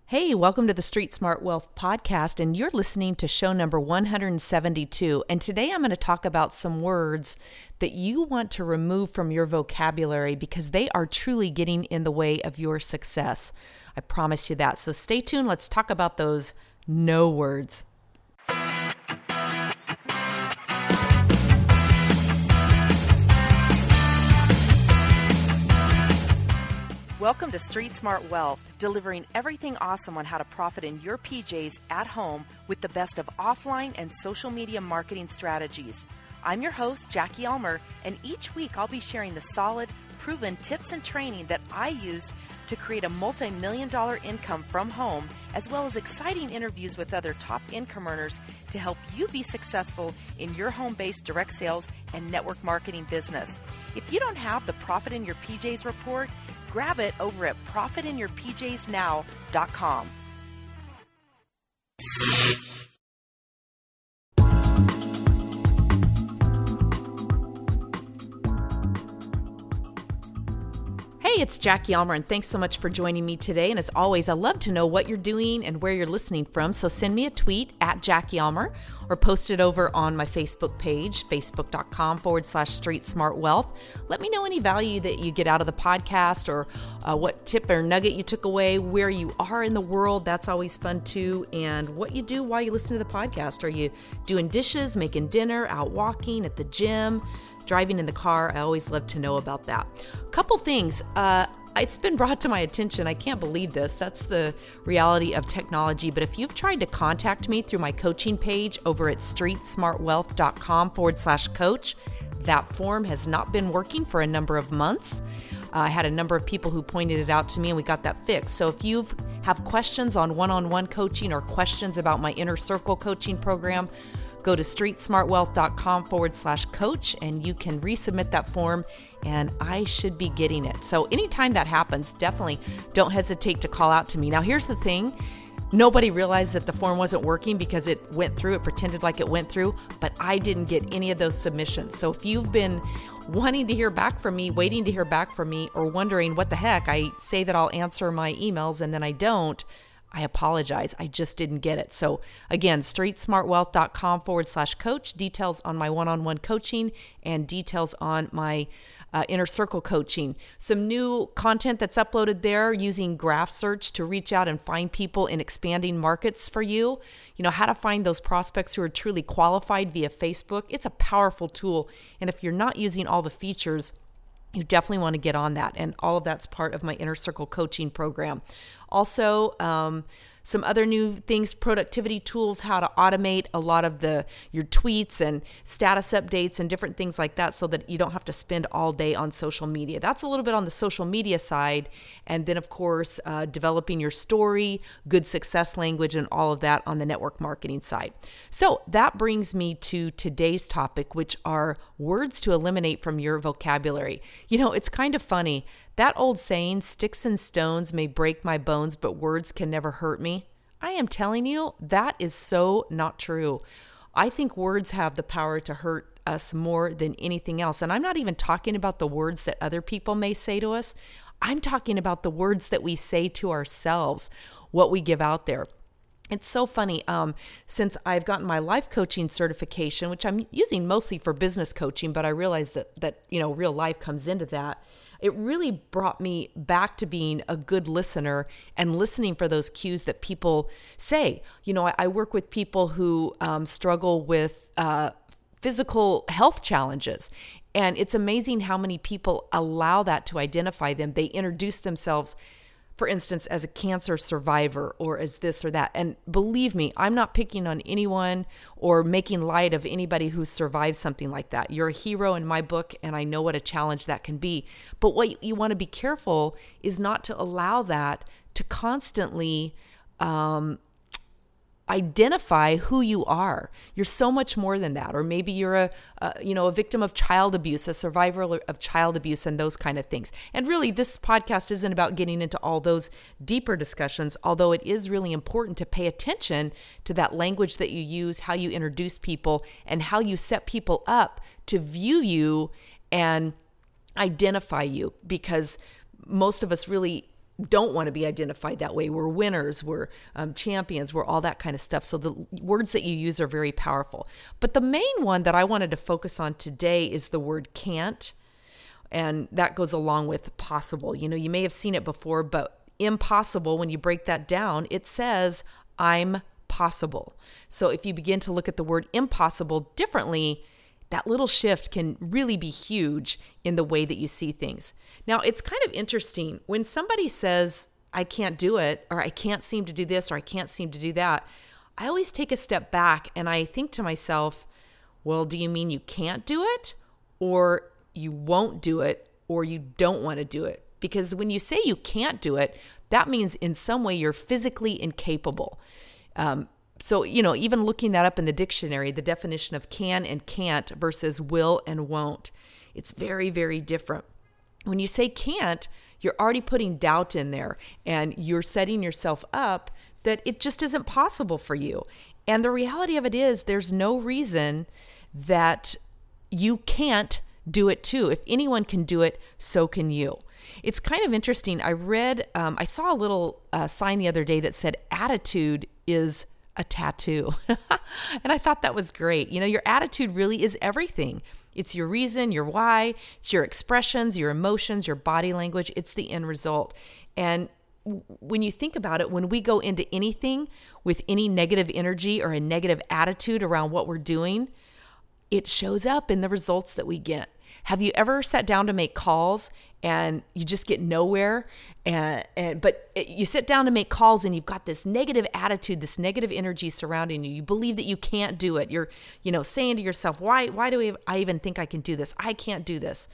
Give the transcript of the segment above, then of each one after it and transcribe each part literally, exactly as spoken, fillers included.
Hey, welcome to the Street Smart Wealth Podcast, and you're listening to show number one hundred seventy-two. And today I'm going to talk about some words that you want to remove from your vocabulary because they are truly getting in the way of your success. I promise you that. So stay tuned. Let's talk about those no words. Welcome to Street Smart Wealth, delivering everything awesome on how to profit in your P Js at home with the best of offline and social media marketing strategies. I'm your host, Jackie Elmer, and each week I'll be sharing the solid, proven tips and training that I used to create a multi-million dollar income from home, as well as exciting interviews with other top income earners to help you be successful in your home-based direct sales and network marketing business. If you don't have the Profit in Your P Js report, grab it over at profit in your p js now dot com. Hey, it's Jackie Elmer, and thanks so much for joining me today. And as always, I love to know what you're doing and where you're listening from. So send me a tweet at Jackie Elmer or post it over on my Facebook page, facebook.com forward slash Street Smart Wealth. Let me know any value that you get out of the podcast or uh, what tip or nugget you took away, where you are in the world. That's always fun too. And what you do while you listen to the podcast. Are you doing dishes, making dinner, out walking, at the gym, driving in the car? I always love to know about that. A couple things. Uh, it's been brought to my attention. I can't believe this. That's the reality of technology. But if you've tried to contact me through my coaching page over at streetsmartwealth.com forward slash coach, that form has not been working for a number of months. Uh, I had a number of people who pointed it out to me, and we got that fixed. So if you have questions on one-on-one coaching or questions about my Inner Circle coaching program, go to streetsmartwealth.com forward slash coach, and you can resubmit that form, and I should be getting it. So anytime that happens, definitely don't hesitate to call out to me. Now, here's the thing. Nobody realized that the form wasn't working because it went through, it pretended like it went through, but I didn't get any of those submissions. So if you've been wanting to hear back from me, waiting to hear back from me, or wondering what the heck, I say that I'll answer my emails and then I don't, I apologize. I just didn't get it. So again, streetsmartwealth.com forward slash coach, details on my one-on-one coaching and details on my uh, Inner Circle coaching. Some new content that's uploaded there using graph search to reach out and find people in expanding markets for you. You know, how to find those prospects who are truly qualified via Facebook. It's a powerful tool. And if you're not using all the features, you definitely want to get on that. And all of that's part of my Inner Circle coaching program. Also, um, some other new things, productivity tools, how to automate a lot of the your tweets and status updates and different things like that so that you don't have to spend all day on social media. That's a little bit on the social media side. And then, of course, uh, developing your story, good success language, and all of that on the network marketing side. So that brings me to today's topic, which are words to eliminate from your vocabulary. You know, it's kind of funny. That old saying, sticks and stones may break my bones, but words can never hurt me. I am telling you, that is so not true. I think words have the power to hurt us more than anything else. And I'm not even talking about the words that other people may say to us. I'm talking about the words that we say to ourselves, what we give out there. It's so funny. Um, since I've gotten my life coaching certification, which I'm using mostly for business coaching, but I realize that, that, you know, real life comes into that. It really brought me back to being a good listener and listening for those cues that people say. You know, I, I work with people who um, struggle with uh, physical health challenges. And it's amazing how many people allow that to identify them. They introduce themselves, for instance, as a cancer survivor or as this or that. And believe me, I'm not picking on anyone or making light of anybody who survived something like that. You're a hero in my book, and I know what a challenge that can be. But what you want to be careful is not to allow that to constantly um, identify who you are. You're so much more than that. Or maybe you're a, a, you know, a victim of child abuse, a survivor of child abuse, and those kind of things. And really, this podcast isn't about getting into all those deeper discussions, although it is really important to pay attention to that language that you use, how you introduce people, and how you set people up to view you and identify you, because most of us really don't want to be identified that way. We're winners, we're um, champions, we're all that kind of stuff. So the words that you use are very powerful. But the main one that I wanted to focus on today is the word can't. And that goes along with possible. You know, you may have seen it before, but impossible, when you break that down, it says, I'm possible. So if you begin to look at the word impossible differently, that little shift can really be huge in the way that you see things. Now, it's kind of interesting when somebody says, I can't do it, or I can't seem to do this, or I can't seem to do that. I always take a step back and I think to myself, well, do you mean you can't do it, or you won't do it, or you don't want to do it? Because when you say you can't do it, that means in some way you're physically incapable. Um, So, you know, even looking that up in the dictionary, the definition of can and can't versus will and won't, it's very, very different. When you say can't, you're already putting doubt in there and you're setting yourself up that it just isn't possible for you. And the reality of it is there's no reason that you can't do it too. If anyone can do it, so can you. It's kind of interesting. I read, um, I saw a little uh, sign the other day that said attitude is a tattoo. And I thought that was great. You know, your attitude really is everything. It's your reason, your why, it's your expressions, your emotions, your body language. It's the end result. And w- when you think about it, when we go into anything with any negative energy or a negative attitude around what we're doing, it shows up in the results that we get. Have you ever sat down to make calls and you just get nowhere? And, and but you sit down to make calls and you've got this negative attitude, this negative energy surrounding you. You believe that you can't do it. You're, you know, saying to yourself, why, why do I even think I can do this? I can't do this.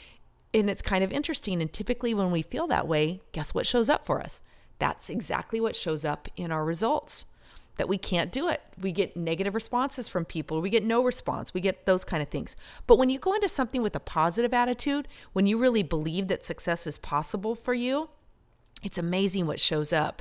And it's kind of interesting. And typically when we feel that way, guess what shows up for us? That's exactly what shows up in our results. That we can't do it. We get negative responses from people. We get no response. We get those kind of things. But when you go into something with a positive attitude, when you really believe that success is possible for you, it's amazing what shows up.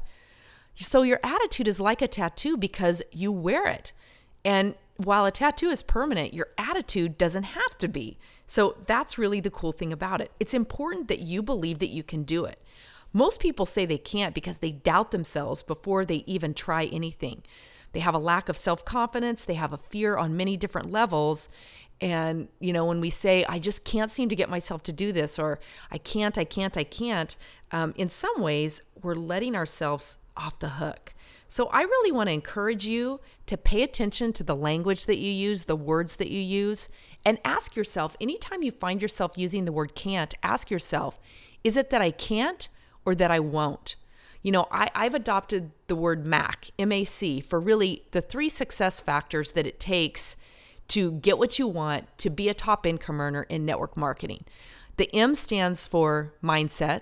So your attitude is like a tattoo because you wear it. And while a tattoo is permanent, your attitude doesn't have to be. So that's really the cool thing about it. It's important that you believe that you can do it. Most people say they can't because they doubt themselves before they even try anything. They have a lack of self-confidence. They have a fear on many different levels. And, you know, when we say, I just can't seem to get myself to do this, or I can't, I can't, I can't, um, in some ways, we're letting ourselves off the hook. So I really want to encourage you to pay attention to the language that you use, the words that you use, and ask yourself, anytime you find yourself using the word can't, ask yourself, is it that I can't? Or that I won't? You know, I, I've adopted the word M A C, M A C, for really the three success factors that it takes to get what you want, to be a top income earner in network marketing. The M stands for mindset,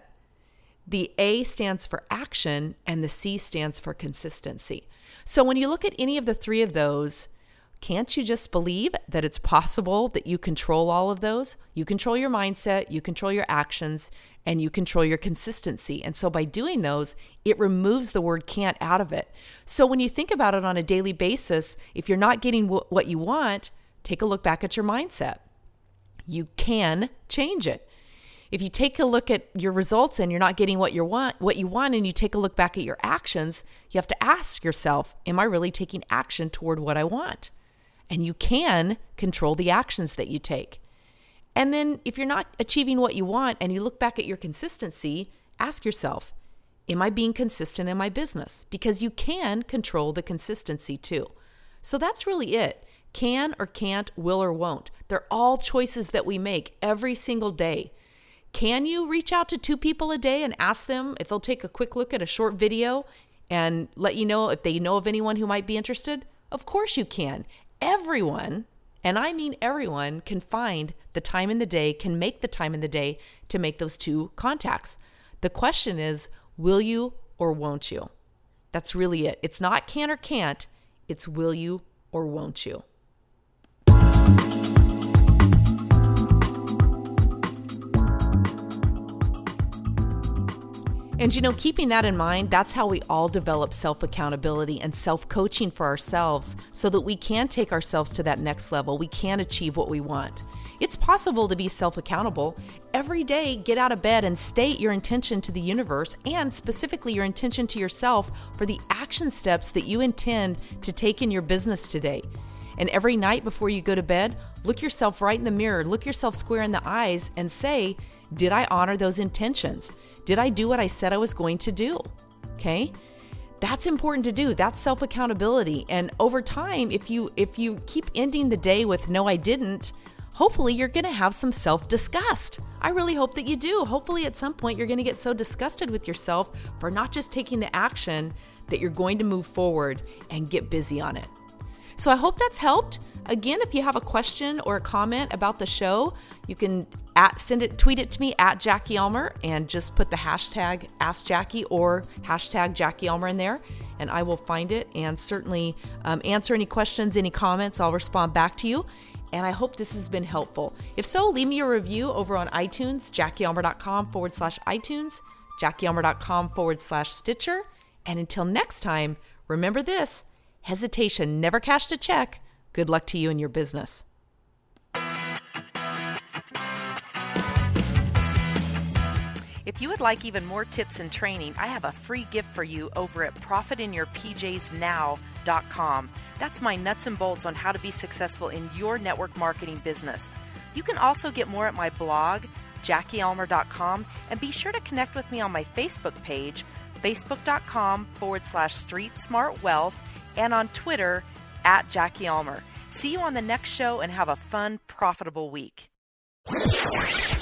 the A stands for action, and the C stands for consistency. So when you look at any of the three of those, can't you just believe that it's possible that you control all of those? You control your mindset, you control your actions, and you control your consistency. And so by doing those, it removes the word can't out of it. So when you think about it on a daily basis, if you're not getting w- what you want, take a look back at your mindset. You can change it. If you take a look at your results and you're not getting what you want, what you want, and you take a look back at your actions, you have to ask yourself, am I really taking action toward what I want? And you can control the actions that you take. And then if you're not achieving what you want and you look back at your consistency, ask yourself, am I being consistent in my business? Because you can control the consistency too. So that's really it. Can or can't, will or won't. They're all choices that we make every single day. Can you reach out to two people a day and ask them if they'll take a quick look at a short video and let you know if they know of anyone who might be interested? Of course you can. Everyone, and I mean everyone, can find the time in the day, can make the time in the day to make those two contacts. The question is, will you or won't you? That's really it. It's not can or can't, it's will you or won't you? And, you know, keeping that in mind, that's how we all develop self-accountability and self-coaching for ourselves so that we can take ourselves to that next level. We can achieve what we want. It's possible to be self-accountable. Every day, get out of bed and state your intention to the universe, and specifically your intention to yourself for the action steps that you intend to take in your business today. And every night before you go to bed, look yourself right in the mirror, look yourself square in the eyes and say, did I honor those intentions? Did I do what I said I was going to do? Okay? That's important to do. That's self-accountability. And over time, if you if you keep ending the day with no, I didn't, hopefully you're going to have some self-disgust. I really hope that you do. Hopefully at some point you're going to get so disgusted with yourself for not just taking the action that you're going to move forward and get busy on it. So I hope that's helped. Again, if you have a question or a comment about the show, you can at, send it, tweet it to me at Jackie Elmer and just put the hashtag Ask Jackie or hashtag Jackie Elmer in there, and I will find it and certainly um, answer any questions, any comments. I'll respond back to you. And I hope this has been helpful. If so, leave me a review over on iTunes, JackieElmer.com forward slash iTunes, JackieElmer.com forward slash Stitcher. And until next time, remember this, hesitation never cashed a check. Good luck to you and your business. If you would like even more tips and training, I have a free gift for you over at profit in your p js now dot com. That's my nuts and bolts on how to be successful in your network marketing business. You can also get more at my blog, Jackie Elmer dot com, and be sure to connect with me on my Facebook page, Facebook.com forward slash Street Smart Wealth, and on Twitter at Jackie Elmer. See you on the next show and have a fun, profitable week.